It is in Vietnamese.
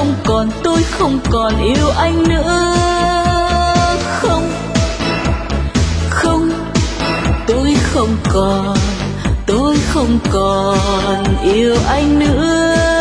tôi không còn yêu anh nữa. Không, không, tôi không còn yêu anh nữa.